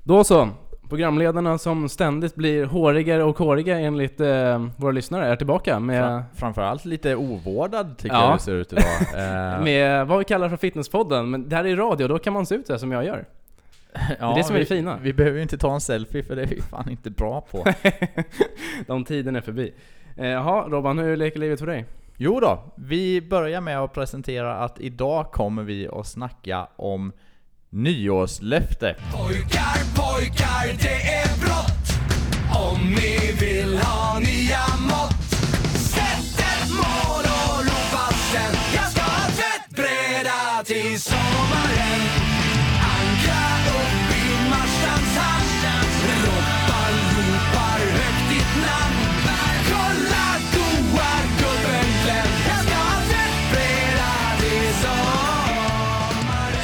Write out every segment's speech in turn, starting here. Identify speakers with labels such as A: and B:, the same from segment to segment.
A: Då så, programledarna som ständigt blir hårigare och håriga enligt våra lyssnare är tillbaka med...
B: Framförallt lite ovårdad tycker jag det ser ut idag.
A: Med vad vi kallar för fitnesspodden, men det här är radio, då kan man se ut det som jag gör. Det är det som är det fina.
B: Vi behöver ju inte ta en selfie för det är vi fan inte bra på.
A: De tiden är förbi. Jaha, Robban, hur leker livet för dig?
B: Jo då, vi börjar med att presentera att idag kommer vi att snacka om nyårslöfte.
C: Pojkar, det är brott. Om ni vill ha nya mått, sätt ett mål och ropa sen. Jag ska ha tvättbräda till sommaren. Ankra upp i Marstrands hamn. Ropar högt ditt namn. Kolla goa gubben Glenn. Jag ska ha tvättbräda till sommaren.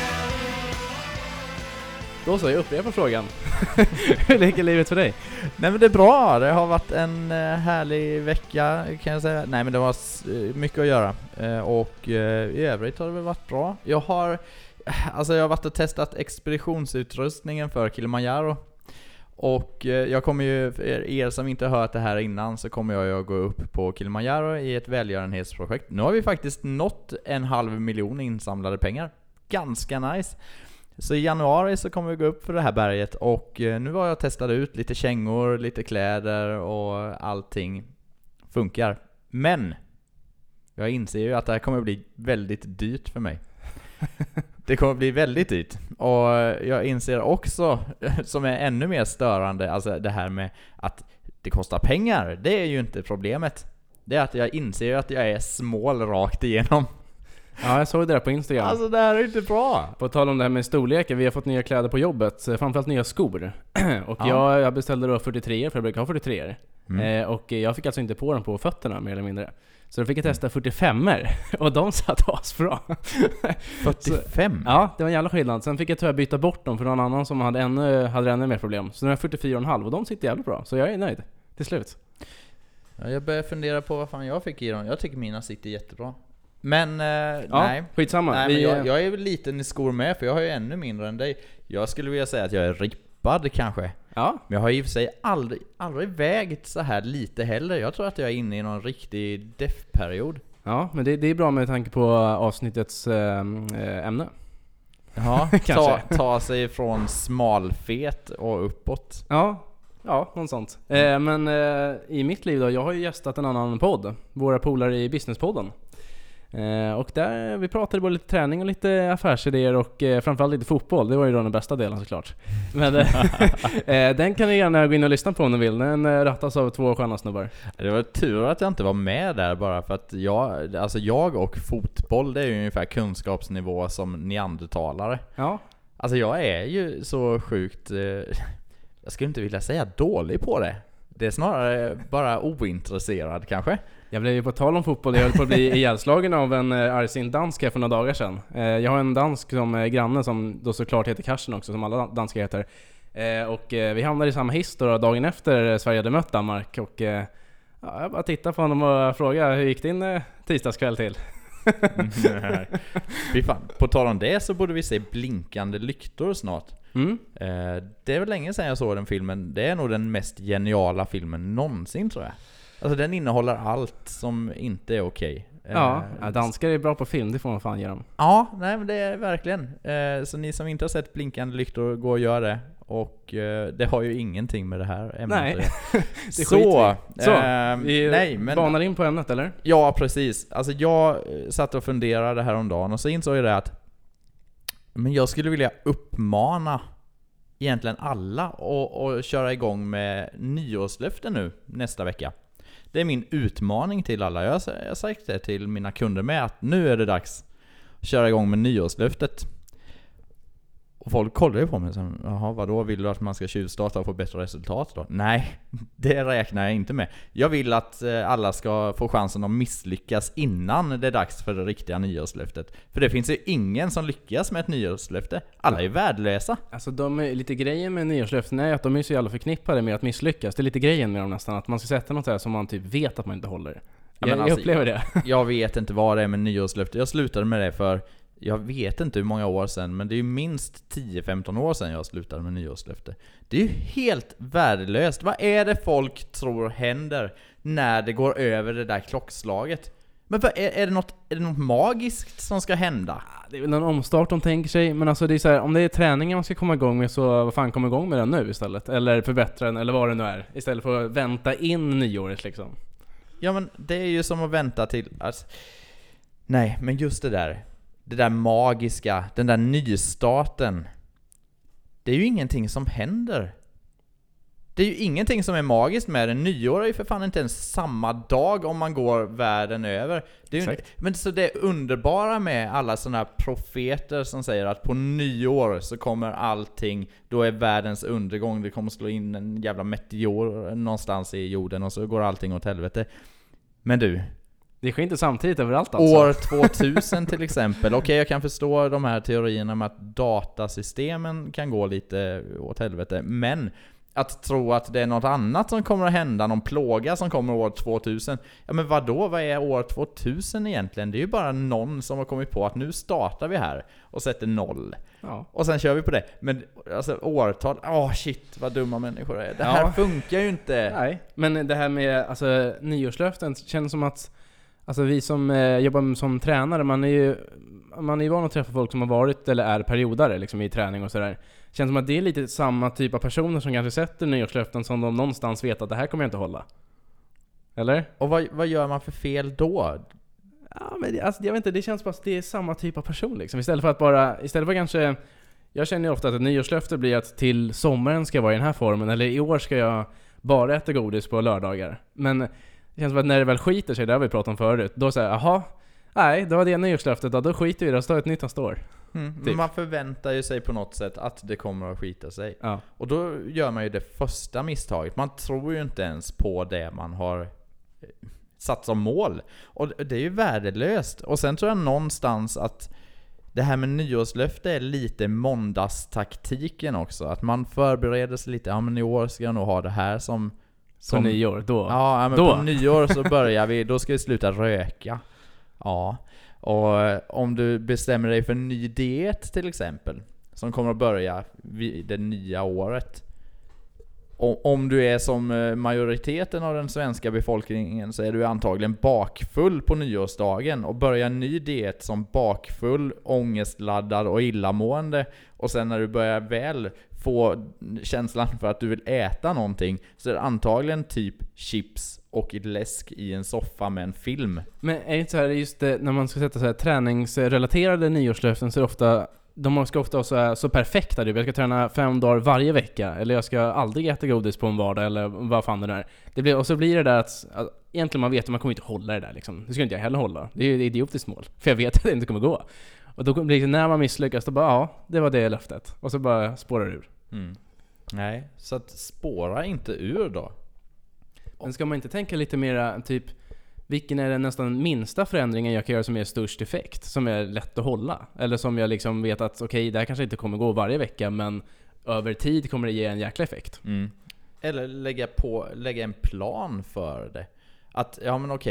A: Då så, jag upprepar frågan. Hur leker livet för dig?
B: Nej men det är bra, det har varit en härlig vecka kan jag säga. Nej men det var mycket att göra och i övrigt har det väl varit bra. Jag har varit och testat expeditionsutrustningen för Kilimanjaro. Och jag kommer ju, er som inte har hört det här innan, så kommer jag att gå upp på Kilimanjaro i ett välgörenhetsprojekt. Nu har vi faktiskt nått 500 000 insamlade pengar. Ganska nice. Så i januari så kommer vi gå upp för det här berget. Och nu har jag testat ut lite kängor, lite kläder och allting funkar. Men jag inser ju att det här kommer bli väldigt dyrt för mig. Det kommer bli väldigt dyrt. Och jag inser också, som är ännu mer störande, alltså det här med att det kostar pengar, det är ju inte problemet. Det är att jag inser att jag är smål rakt igenom.
A: Ja, jag såg det där på Instagram.
B: Alltså det här är inte bra.
A: På tal om det här med storlekar, vi har fått nya kläder på jobbet, framförallt nya skor. Och jag beställde då 43, för jag brukar ha 43. Och jag fick alltså inte på dem på fötterna mer eller mindre. Så då fick jag testa 45er och de satt asbra.
B: 45?
A: Ja, det var en jävla skillnad. Sen fick jag tyvärr byta bort dem för någon annan som hade ännu mer problem. Så nu är jag 44,5 och de sitter jävligt bra. Så jag är nöjd till slut.
B: Ja, jag börjar fundera på vad fan jag fick i dem. Jag tycker mina sitter jättebra. Men nej,
A: skitsamma.
B: Nej, men jag är väl liten i skor med, för jag har ju ännu mindre än dig. Jag skulle vilja säga att jag är rippad kanske. Ja. Men jag har i och för sig aldrig vägt så här lite heller. Jag tror att jag är inne i någon riktig deff-period.
A: Ja, men det är bra med tanke på avsnittets ämne.
B: Ja, ta sig från smalfet och uppåt.
A: Ja, något sånt. Men i mitt liv då, jag har ju gästat en annan podd. Våra polare i Businesspodden. Och där vi pratade både lite träning och lite affärsidéer och framförallt lite fotboll. Det var ju då den bästa delen såklart. Men den kan ni gärna gå in och lyssna på om ni vill. Den rattas av 2 sköna snubbar.
B: Det var tur att jag inte var med där, bara för att jag och fotboll, det är ju ungefär kunskapsnivå som neandertalare. Ja. Alltså jag är ju så sjukt jag skulle inte vilja säga dålig på det. Det är snarare bara ointresserad kanske.
A: Jag blev ju på tal om fotboll, jag höll på att bli ihjälslagen av en argsint dansk här för några dagar sedan. Jag har en dansk som är granne som då såklart heter Karsten också, som alla danskar heter. Och vi hamnade i samma hiss då dagen efter Sverige hade mött Danmark. Och jag bara tittade på honom och frågade, hur gick din tisdagskväll till?
B: På tal om det så borde vi se Blinkande lyktor snart. Det är väl länge sedan jag såg den filmen. Det är nog den mest geniala filmen någonsin, tror jag. Alltså den innehåller allt som inte är okej.
A: Ja, danskar är bra på film, det får man fan göra dem.
B: Ja, nej men det är verkligen. Så ni som inte har sett Blinkande lyktor, gå och gör det. Och det har ju ingenting med det här ämnet.
A: Nej,
B: det är
A: vi banar in på ämnet, eller?
B: Ja, precis. Alltså jag satt och funderade här om dagen och så insåg jag det att men jag skulle vilja uppmana egentligen alla och köra igång med nyårslöften nu nästa vecka. Det är min utmaning till alla. Jag har sagt det till mina kunder med att nu är det dags att köra igång med nyårslöftet. Och folk kollar ju på mig som, jaha, vadå, vill du att man ska tjuvstarta och få bättre resultat då? Nej, det räknar jag inte med. Jag vill att alla ska få chansen att misslyckas innan det är dags för det riktiga nyårslöftet. För det finns ju ingen som lyckas med ett nyårslöfte. Alla är värdelösa.
A: Alltså lite grejen med nyårslöften är att de är så jävla förknippade med att misslyckas. Det är lite grejen med dem nästan, att man ska sätta något där som man typ vet att man inte håller. Jag upplever det.
B: Jag vet inte vad det är med nyårslöfte. Jag slutade med det för jag vet inte hur många år sedan, men det är ju minst 10-15 år sedan jag slutade med nyårslöfte. Det är ju helt värdelöst. Vad är det folk tror händer när det går över det där klockslaget? Men är det något magiskt som ska hända?
A: Det är väl en omstart de tänker sig, men alltså det är så här, om det är träningen man ska komma igång med, så vad fan komma igång med den nu istället? Eller förbättra den, eller vad det nu är, istället för att vänta in nyåret liksom.
B: Ja, men det är ju som att vänta till... Alltså, nej, men just det där magiska, den där nystarten, det är ju ingenting som händer. Det är ju ingenting som är magiskt med det. Nyår är ju för fan inte ens samma dag om man går världen över. Det är ju, men så det underbara med alla sådana här profeter som säger att på nyår så kommer allting, då är världens undergång, det kommer slå in en jävla meteor någonstans i jorden och så går allting åt helvete. Men du,
A: det sker inte samtidigt överallt alltså.
B: År 2000 till exempel. Okej, jag kan förstå de här teorierna om att datasystemen kan gå lite åt helvete. Men att tro att det är något annat som kommer att hända, någon plåga som kommer år 2000. Ja, men vadå? Vad är år 2000 egentligen? Det är ju bara någon som har kommit på att nu startar vi här och sätter 0.
A: Ja.
B: Och sen kör vi på det. Men alltså årtal, shit vad dumma människor är. Det här funkar ju inte.
A: Nej, men det här med alltså, nyårslöften känns som att alltså, vi som jobbar som tränare, man är ju van att träffa folk som har varit eller är periodare liksom, i träning och sådär. Känns som att det är lite samma typ av personer som kanske sätter nyårslöften som de någonstans vet att det här kommer jag inte hålla. Eller?
B: Och vad gör man för fel då?
A: Ja, men alltså, jag vet inte, det känns bara att det är samma typ av person liksom. Istället för kanske, jag känner ju ofta att ett nyårslöfte blir att till sommaren ska jag vara i den här formen, eller i år ska jag bara äta godis på lördagar. Men det känns som att när det väl skiter sig, det har vi pratat om förut, då säger jag, nej, då var det nyårslöftet, då skiter vi i det och står ett nytt nästa år.
B: Typ. Man förväntar ju sig på något sätt att det kommer att skita sig. Ja. Och då gör man ju det första misstaget. Man tror ju inte ens på det man har satt som mål. Och det är ju värdelöst. Och sen tror jag någonstans att det här med nyårslöfte är lite måndagstaktiken också. Att man förbereder sig lite. Ja, men i år ska jag nog ha det här som
A: på nyår, då.
B: Ja, men då. På nyår så börjar vi. Då ska vi sluta röka. Ja. Och om du bestämmer dig för en ny diet till exempel, som kommer att börja vid det nya året. Om du är som majoriteten av den svenska befolkningen, så är du antagligen bakfull på nyårsdagen och börjar en ny diet som bakfull, ångestladdad och illamående. Och sen när du börjar väl få känslan för att du vill äta någonting, så är det antagligen typ chips och läsk i en soffa med en film.
A: Men är det inte så här, just det, när man ska sätta så här träningsrelaterade nyårslöften, så är det ofta, de ska ofta vara så perfekta. Jag ska träna 5 dagar varje vecka, eller jag ska aldrig äta godis på en vardag, eller vad fan det är. Och så blir det där att egentligen man vet att man kommer inte hålla det där liksom. Det ska inte jag heller hålla. Det är ju ett idiotiskt mål, för jag vet att det inte kommer gå. Och då blir det, när man misslyckas, då bara det var det löftet. Och så bara spårar ur.
B: Nej, så att spåra inte ur då.
A: Men ska man inte tänka lite mera typ, vilken är den nästan minsta förändringen jag kan göra som är störst effekt, som är lätt att hålla? Eller som jag liksom vet att okej, det här kanske inte kommer gå varje vecka, men över tid kommer det ge en jäkla effekt.
B: Eller lägga en plan för det. Att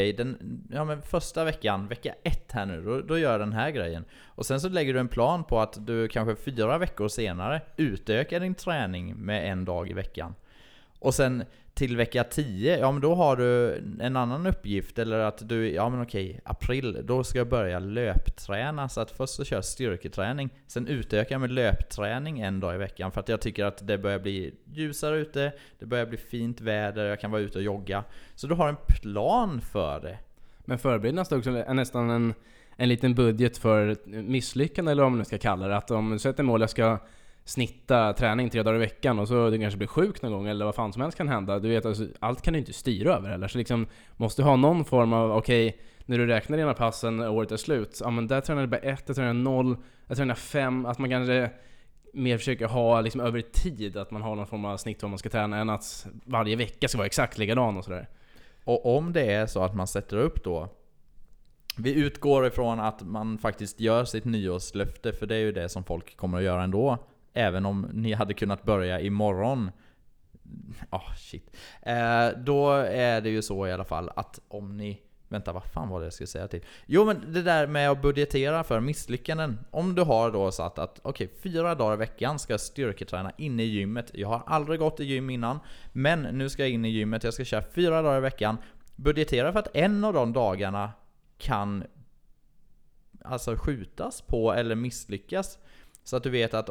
B: men första veckan, vecka 1 här nu, då gör jag den här grejen. Och sen så lägger du en plan på att du kanske 4 veckor senare utökar din träning med 1 dag i veckan. Och sen till vecka 10, men då har du en annan uppgift. Eller att du, april, då ska jag börja löpträna. Så att först så kör styrketräning, sen utökar jag med löpträning 1 dag i veckan. För att jag tycker att det börjar bli ljusare ute, det börjar bli fint väder, jag kan vara ute och jogga. Så du har en plan för det. Men
A: förberedelsen också är nästan en liten budget för misslyckande, eller vad man nu ska kalla det. Att om du sätter mål, jag ska snitta träning 3 dagar i veckan, och så du kanske blir sjuk någon gång, eller vad fan som helst kan hända. Du vet, alltså, allt kan du inte styra över heller. Så liksom måste ha någon form av, när du räknar dina passen året är slut, men där tränar du bara 1, jag tränar 0, jag tränar 5. Att man kanske mer försöker ha liksom över tid, att man har någon form av snitt vad man ska träna, än att varje vecka ska vara exakt likadan och sådär.
B: Och om det är så att man sätter upp då, vi utgår ifrån att man faktiskt gör sitt nyårslöfte, för det är ju det som folk kommer att göra ändå. Även om ni hade kunnat börja imorgon. Då är det ju så i alla fall att om ni Vänta, vad fan var det jag skulle säga till? Jo, men det där med att budgetera för misslyckanden. Om du har då satt att 4 dagar i veckan ska jag styrketräna inne i gymmet. Jag har aldrig gått i gym innan, men nu ska jag in i gymmet. Jag ska köra 4 dagar i veckan. Budgetera för att en av de dagarna kan alltså skjutas på eller misslyckas. Så att du vet att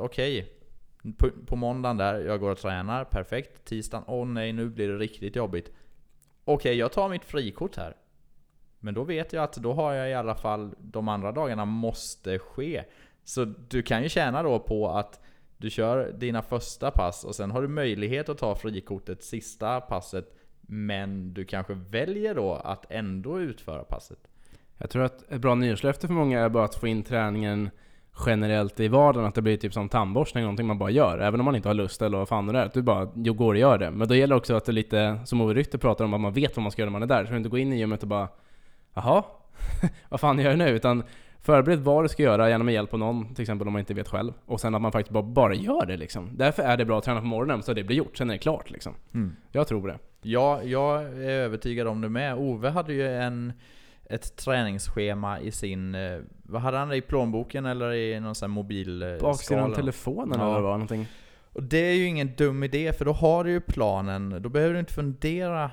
B: på måndagen där jag går och tränar, perfekt. Tisdagen, nej, nu blir det riktigt jobbigt. Jag tar mitt frikort här. Men då vet jag att då har jag i alla fall de andra dagarna måste ske. Så du kan ju tjäna då på att du kör dina första pass och sen har du möjlighet att ta frikortet sista passet, men du kanske väljer då att ändå utföra passet.
A: Jag tror att ett bra nyårslöfte för många är bara att få in träningen generellt i vardagen, att det blir typ som tandborstning, någonting man bara gör, även om man inte har lust eller vad fan det är, att du bara går och gör det. Men då gäller också att det är lite, som Ove Rytter pratar om, att man vet vad man ska göra när man är där, så du inte går in i gymmet och bara jaha, vad fan gör jag nu? Utan förbered vad du ska göra, gärna med hjälp av någon, till exempel om man inte vet själv. Och sen att man faktiskt bara gör det liksom. Därför är det bra att träna på morgonen så det blir gjort, sen är det klart liksom. Jag tror det.
B: Ja, jag är övertygad om det med. Ove hade ju ett träningsschema i sin, vad hade han det, i plånboken eller i någon sån här mobil
A: baksidan telefonen eller vad, någonting.
B: Och det är ju ingen dum idé, för då har du ju planen, då behöver du inte fundera.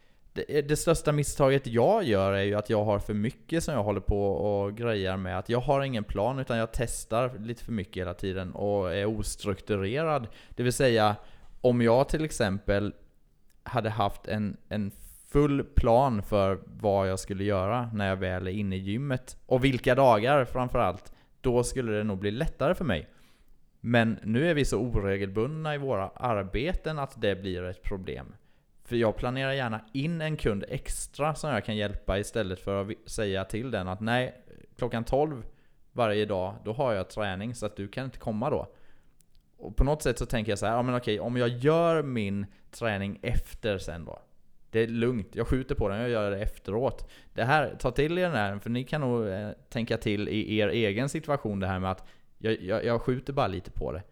B: Det största misstaget jag gör är ju att jag har för mycket som jag håller på och grejar med. Att jag har ingen plan, utan jag testar lite för mycket hela tiden och är ostrukturerad. Det vill säga, om jag till exempel hade haft en full plan för vad jag skulle göra när jag väl är inne i gymmet, och vilka dagar framförallt, då skulle det nog bli lättare för mig. Men nu är vi så oregelbundna i våra arbeten att det blir ett problem. För jag planerar gärna in en kund extra som jag kan hjälpa, istället för att säga till den att nej, 12:00 varje dag, då har jag träning så att du kan inte komma då. Och på något sätt så tänker jag så här, om jag gör min träning efter sen då, det är lugnt, jag skjuter på den, jag gör det efteråt. Det här, ta till er den här, för ni kan nog tänka till i er egen situation det här med att jag skjuter bara lite på det.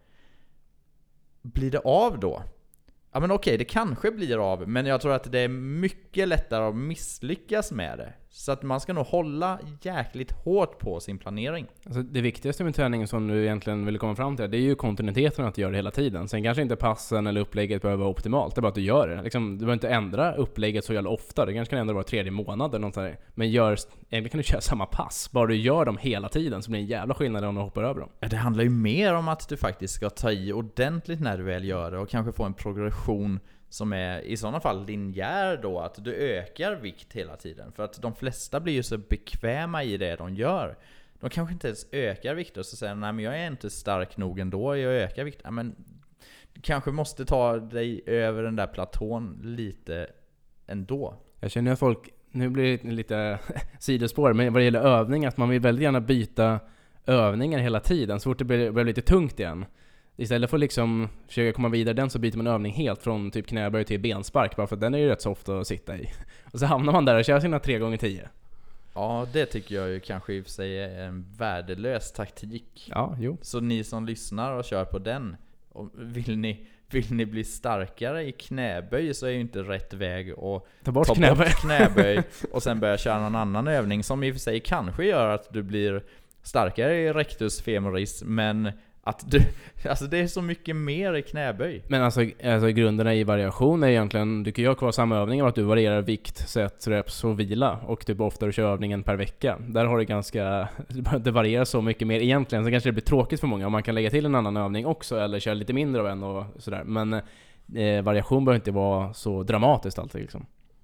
B: Blir det av då? Ja, men det kanske blir av, men jag tror att det är mycket lättare att misslyckas med det. Så att man ska nog hålla jäkligt hårt på sin planering. Alltså
A: det viktigaste med träningen som du egentligen vill komma fram till, det är ju kontinuiteten, att göra det hela tiden. Sen kanske inte passen eller upplägget behöver vara optimalt, det är bara att du gör det. Liksom, du behöver inte ändra upplägget så jävla ofta, det kanske kan ändra var 3:e månad eller något där. Men egentligen kan du köra samma pass, bara du gör dem hela tiden så blir det en jävla skillnad om du hoppar över dem.
B: Ja, det handlar ju mer om att du faktiskt ska ta i ordentligt när du väl gör det och kanske få en progression som är i sådana fall linjär då, att du ökar vikt hela tiden. För att de flesta blir ju så bekväma i det de gör. De kanske inte ens ökar vikt och så säger nej, men jag är inte stark nog ändå, jag ökar vikt. Ja, men du kanske måste ta dig över den där platån lite ändå.
A: Jag känner att folk, nu blir det lite sidospår, men vad det gäller övning, att man vill väldigt gärna byta övningar hela tiden så fort det börjar lite tungt igen. Istället för att liksom försöka komma vidare den, så byter man övning helt från typ knäböj till benspark, bara för att den är ju rätt så ofta att sitta i. Och så hamnar man där och kör sina 3x10.
B: Ja, det tycker jag ju kanske i och för sig är en värdelös taktik.
A: Ja, jo.
B: Så ni som lyssnar och kör på den, och vill ni bli starkare i knäböj, så är ju inte rätt väg att
A: ta bort
B: knäböj och sen börja köra någon annan övning som i och för sig kanske gör att du blir starkare i rectus femoris, men att det är så mycket mer i knäböj.
A: Men alltså grunderna i variation är egentligen, du kan göra kvar samma övningar, att du varierar vikt, set, reps och vila, och typ oftare kör övningen per vecka. Där har det varierar så mycket mer egentligen, så kanske det blir tråkigt för många om man kan lägga till en annan övning också, eller köra lite mindre av en och sådär. Men variation behöver inte vara så dramatiskt alltid liksom.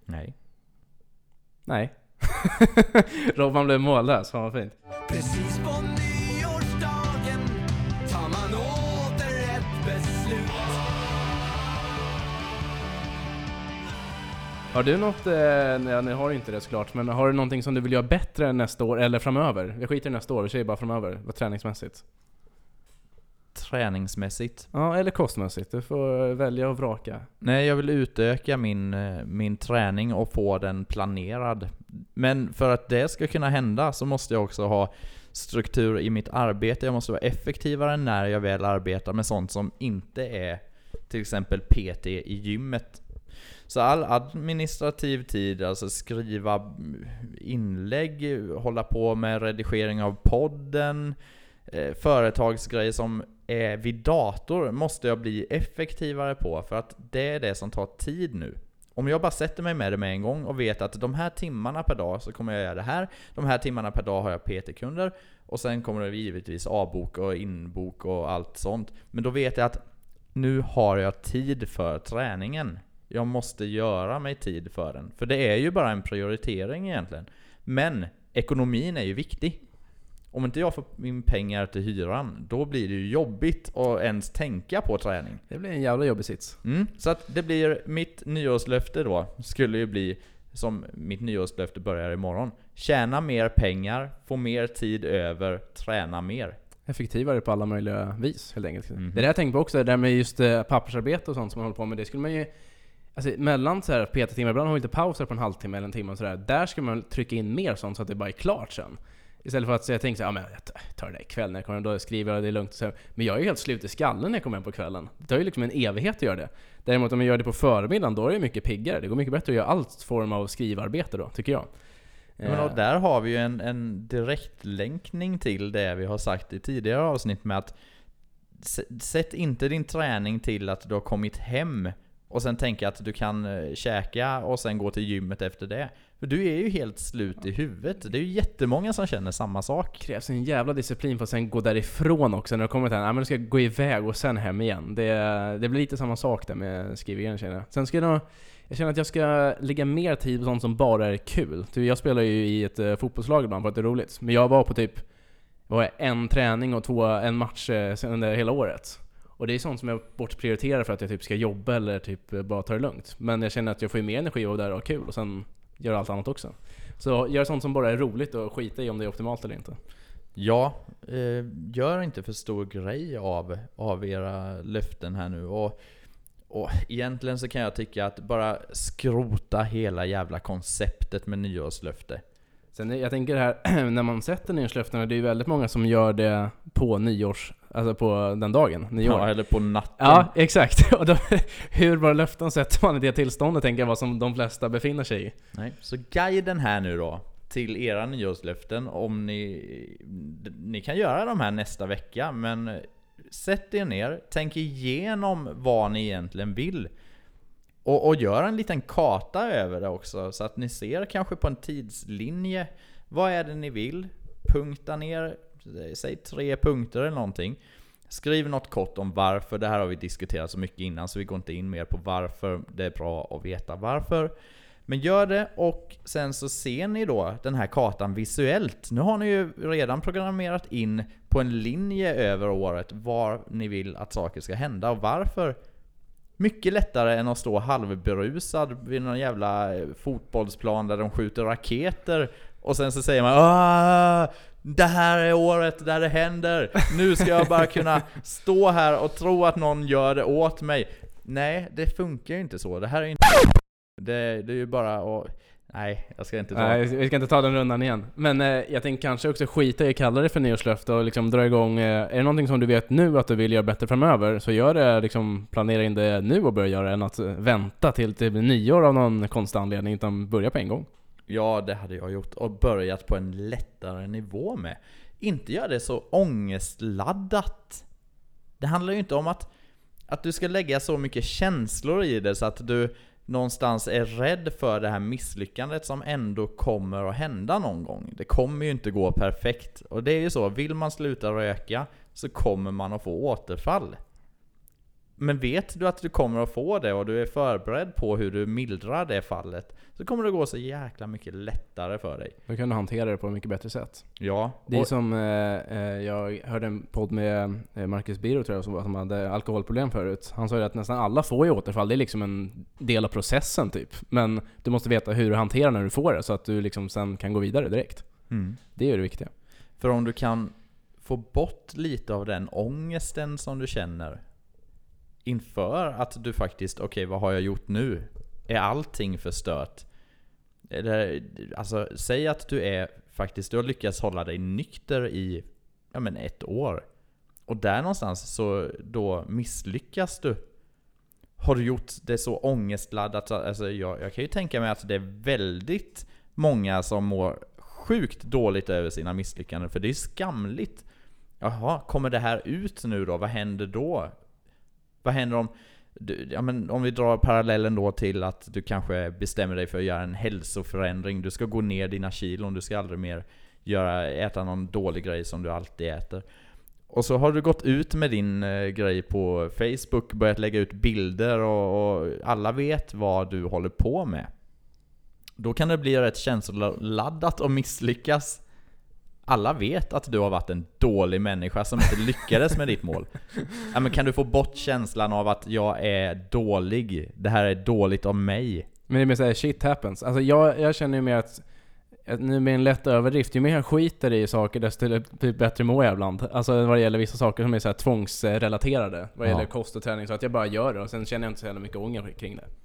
A: Nej. Robban blev mållös, fan vad fint.
C: Precis på nyårsdagen tar man åter ett beslut.
A: Har du något, ni har inte det såklart, men har du någonting som du vill göra bättre nästa år eller framöver? Jag skiter i nästa år, vi säger bara framöver, vad träningsmässigt.
B: Träningsmässigt?
A: Ja, eller kostmässigt, du får välja och vraka.
B: Nej, jag vill utöka min träning och få den planerad. Men för att det ska kunna hända så måste jag också ha struktur i mitt arbete. Jag måste vara effektivare när jag väl arbetar med sånt som inte är till exempel PT i gymmet. Så all administrativ tid, alltså skriva inlägg, hålla på med redigering av podden, företagsgrejer som är vid dator måste jag bli effektivare på, för att det är det som tar tid nu. Om jag bara sätter mig med det med en gång och vet att de här timmarna per dag så kommer jag göra det här, de här timmarna per dag har jag PT-kunder, och sen kommer det givetvis avbok och inbok och allt sånt. Men då vet jag att nu har jag tid för träningen. Jag måste göra mig tid för den. För det är ju bara en prioritering egentligen. Men ekonomin är ju viktig. Om inte jag får min pengar till hyran, då blir det ju jobbigt att ens tänka på träning.
A: Det blir en jävla jobbig sits.
B: Så att det blir mitt nyårslöfte då, skulle ju bli, som mitt nyårslöfte börjar imorgon. Tjäna mer pengar, få mer tid över, träna mer.
A: Effektivare på alla möjliga vis, helt enkelt. Det där jag tänkte på också, det där med just pappersarbete och sånt som man håller på med, det skulle man ju... Alltså mellan så här PT-timmar, ibland har vi lite pauser på en halvtimme eller en timme och sådär. Där ska man trycka in mer sånt så att det bara är klart sen. Istället för att jag tänker så här, men jag tar det där ikväll när jag kommer, då skriver jag det lugnt. Så, men jag är ju helt slut i skallen när jag kommer hem på kvällen. Det tar ju liksom en evighet att göra det. Däremot om jag gör det på förmiddagen, då är det mycket piggare. Det går mycket bättre att göra allt form av skrivarbete då, tycker jag.
B: Men och där har vi ju en direktlänkning till det vi har sagt i tidigare avsnitt med att sätt inte din träning till att du har kommit hem och sen tänka att du kan käka och sen gå till gymmet efter det. För du är ju helt slut i huvudet. Det är ju jättemånga som känner samma sak.
A: Det krävs en jävla disciplin för att sen gå därifrån också. När du kommer till men du ska gå iväg och sen hem igen. Det blir lite samma sak där med skrivningen, känner jag. Sen ska jag känner att jag ska lägga mer tid på sånt som bara är kul. Jag spelar ju i ett fotbollslag ibland för att det är roligt. Men jag var på typ en träning och en match under hela året. Och det är sånt som jag bortprioriterar för att jag typ ska jobba eller typ bara ta det lugnt. Men jag känner att jag får mer energi av det där och ha kul och sen göra allt annat också. Så gör sånt som bara är roligt och skita i om det är optimalt eller inte.
B: Ja, gör inte för stor grej av era löften här nu. Och egentligen så kan jag tycka att bara skrota hela jävla konceptet med nyårslöfte.
A: Sen jag tänker här, när man sätter nyårslöftena, det är ju väldigt många som gör det på alltså på den dagen, nyår.
B: Ja, eller på natten.
A: Ja, exakt. Och då, hur bara löften sätter man i det tillståndet, tänker jag, vad som de flesta befinner sig i.
B: Nej, så guiden här nu då till era nyårslöften, om ni kan göra de här nästa vecka, men sätt er ner, tänk igenom vad ni egentligen vill. Och gör en liten karta över det också, så att ni ser kanske på en tidslinje vad är det ni vill. Punkta ner, säg 3 punkter eller någonting. Skriv något kort om varför. Det här har vi diskuterat så mycket innan, så vi går inte in mer på varför. Det är bra att veta varför. Men gör det, och sen så ser ni då den här kartan visuellt. Nu har ni ju redan programmerat in på en linje över året var ni vill att saker ska hända och varför. Mycket lättare än att stå halvberusad vid någon jävla fotbollsplan där de skjuter raketer och sen så säger man det här är året där det händer. Nu ska jag bara kunna stå här och tro att någon gör det åt mig. Nej, det funkar ju inte så. Det här är inte... Det är ju bara att... Nej, jag ska inte ta...
A: Nej, vi ska inte ta den rundan igen. Men jag tänker kanske också skita i att kalla det för nyårslöfte och liksom dra igång. Är det någonting som du vet nu att du vill göra bättre framöver, så gör det, liksom, planera in det nu och börja göra det, än att vänta till det blir nyår av någon konstig anledning, utan börja på en gång.
B: Ja, det hade jag gjort, och börjat på en lättare nivå med. Inte göra det så ångestladdat. Det handlar ju inte om att du ska lägga så mycket känslor i det så att du någonstans är rädd för det här misslyckandet som ändå kommer att hända någon gång. Det kommer ju inte gå perfekt. Och det är ju så, vill man sluta röka så kommer man att få återfall. Men vet du att du kommer att få det och du är förberedd på hur du mildrar det fallet, så kommer det gå så jäkla mycket lättare för dig.
A: Då kan du hantera det på ett mycket bättre sätt.
B: Ja.
A: Det är som jag hörde en podd med Marcus Biro, tror jag, som hade alkoholproblem förut. Han sa ju att nästan alla får ju återfall. Det är liksom en del av processen typ. Men du måste veta hur du hanterar när du får det, så att du liksom sen kan gå vidare direkt. Det är det viktiga.
B: För om du kan få bort lite av den ångesten som du känner inför att du faktiskt, okej, vad har jag gjort nu? Är allting förstört? Alltså, säg att du har lyckats hålla dig nykter i 1 år. Och där någonstans så då misslyckas du. har du gjort det så ångestladdat? Alltså jag kan ju tänka mig att det är väldigt många som mår sjukt dåligt över sina misslyckanden, för det är skamligt. Jaha, kommer det här ut nu då? Vad händer då? Vad händer om vi drar parallellen då till att du kanske bestämmer dig för att göra en hälsoförändring. Du ska gå ner dina kilon, du ska aldrig mer äta någon dålig grej som du alltid äter. Och så har du gått ut med din grej på Facebook, börjat lägga ut bilder och alla vet vad du håller på med. Då kan det bli rätt känsloladdat och misslyckas. Alla vet att du har varit en dålig människa som inte lyckades med ditt mål. Ja, men kan du få bort känslan av att jag är dålig? Det här är dåligt av mig.
A: Men det är mer såhär, shit happens. Alltså jag känner ju mer att nu med en lätt överdrift, ju mer jag skiter i saker desto bättre mår jag ibland. Alltså vad det gäller vissa saker som är så här tvångsrelaterade. Vad gäller kost och träning, så att jag bara gör det. Och sen känner jag inte så jävla mycket ånger kring det.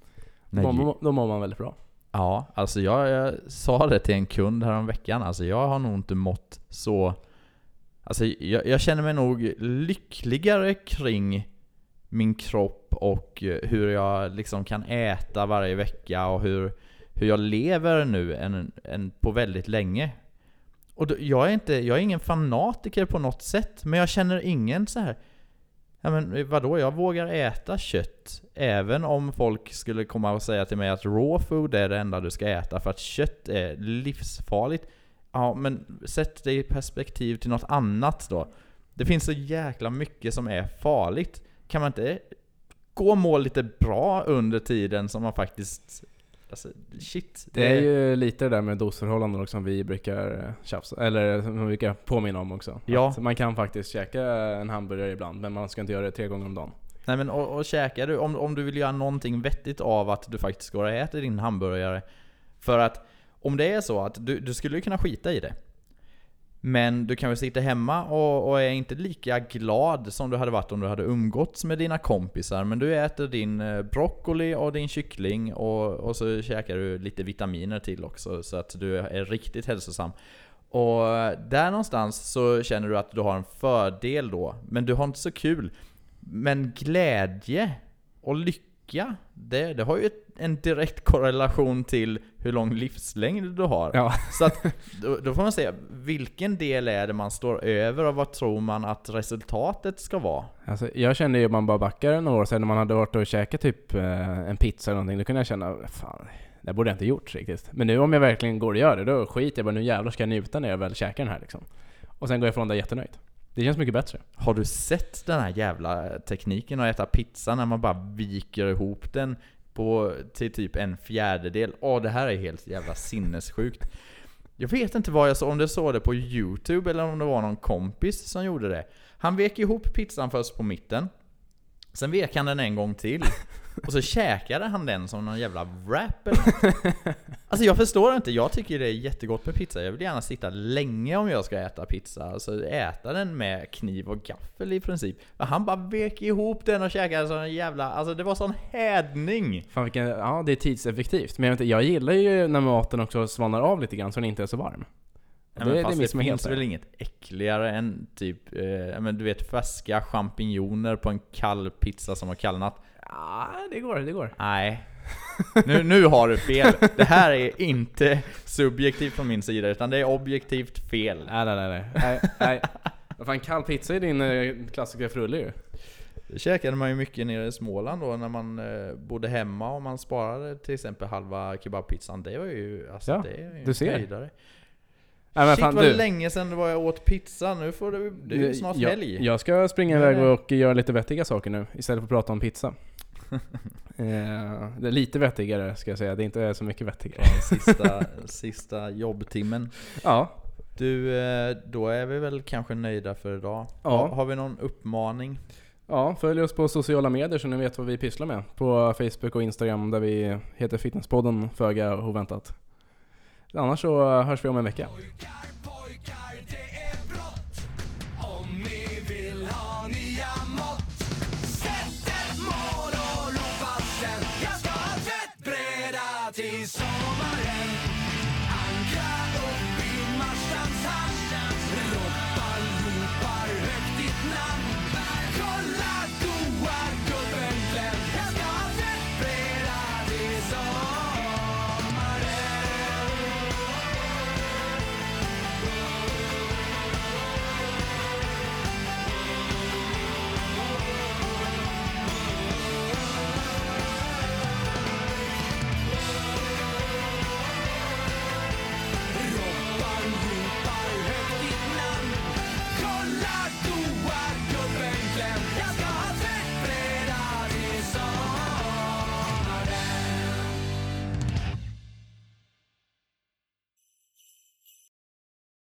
A: Då mår man väldigt bra.
B: Ja, alltså jag sa det till en kund här om veckan. Alltså jag har nog inte mått så... Alltså jag känner mig nog lyckligare kring min kropp och hur jag liksom kan äta varje vecka och hur jag lever nu än på väldigt länge. Och då, jag är ingen fanatiker på något sätt, men jag känner ingen så här... Ja, men vadå, jag vågar äta kött även om folk skulle komma och säga till mig att raw food är det enda du ska äta för att kött är livsfarligt. Ja, men sätt det i perspektiv till något annat då. Det finns så jäkla mycket som är farligt. Kan man inte gå och må lite bra under tiden som man faktiskt... Alltså, shit.
A: Det är ju lite det där med dosförhållanden också som vi brukar tjafsa, eller som vi brukar påminna om också.
B: Ja.
A: Att man kan faktiskt käka en hamburgare ibland, men man ska inte göra det 3 gånger om dagen.
B: Nej, men och käkar du, om du vill göra någonting vettigt av att du faktiskt går och äter din hamburgare. För att om det är så att du skulle kunna skita i det, men du kan väl sitta hemma och är inte lika glad som du hade varit om du hade umgåtts med dina kompisar. Men du äter din broccoli och din kyckling och så käkar du lite vitaminer till också så att du är riktigt hälsosam. Och där någonstans så känner du att du har en fördel då. Men du har inte så kul. Men glädje och lycka, det har ju en direkt korrelation till hur lång livslängd du har.
A: Ja.
B: Så att, då får man säga, vilken del är det man står över och vad tror man att resultatet ska vara?
A: Alltså, jag kände ju att man bara backar några år sedan när man hade varit och käkat typ en pizza eller någonting. Då kunde jag känna, fan, det borde jag inte gjort riktigt. Men nu om jag verkligen går och gör det, då skiter jag bara, nu jävlar ska jag njuta när jag väl käkar den här liksom. Och sen går jag ifrån där jättenöjd. Det känns mycket bättre.
B: Har du sett den här jävla tekniken att äta pizza när man bara viker ihop den till typ 1/4? Det här är helt jävla sinnessjukt. Jag vet inte vad jag såg, om det såg det på YouTube eller om det var någon kompis som gjorde det. Han vek ihop pizzan först på mitten. Sen vek han den en gång till. Och så käkade han den som någon jävla wrap eller något. Alltså jag förstår inte. Jag tycker det är jättegott med pizza. Jag vill gärna sitta länge om jag ska äta pizza. Alltså äta den med kniv och gaffel i princip. Men han bara vek ihop den och käkade som en jävla... Alltså det var sån hädning.
A: Fan ja, det är tidseffektivt. Men jag gillar ju när maten också svalnar av lite grann så den inte är så varm.
B: Ja, det finns väl inget äckligare än typ men du vet, färska champinjoner på en kall pizza som har kallnat.
A: Ja, det går.
B: Nej. Nu har du fel. Det här är inte subjektivt från min sida utan det är objektivt fel.
A: Nej. Vad fan, kall pizza är din klassiska frulle ju.
B: Det käkade man ju mycket nere i Småland då när man bodde hemma och man sparade till exempel halva kebabpizzan. Det var ju alltså
A: ja,
B: det är ju
A: du ser.
B: höjdare.
A: Nej, men
B: shit,
A: fan,
B: vad länge sedan jag åt pizza. Nu får det är ju snart helg.
A: Jag ska springa iväg och göra lite vettiga saker nu istället för att prata om pizza. Det är lite vettigare ska jag säga. Det är inte så mycket vettigare.
B: Sista jobbtimmen.
A: Ja.
B: Du, då är vi väl kanske nöjda för idag.
A: Ja.
B: Har vi någon uppmaning?
A: Ja, följ oss på sociala medier så ni vet vad vi pysslar med. På Facebook och Instagram där vi heter Fitnesspodden, föga oväntat. Annars så hörs vi om en vecka.
C: Pojkar, det är brott. Om ni vill ha nya mått. Sätt ett mål och ropa sen. Jag ska ha tvättbräda till sommar.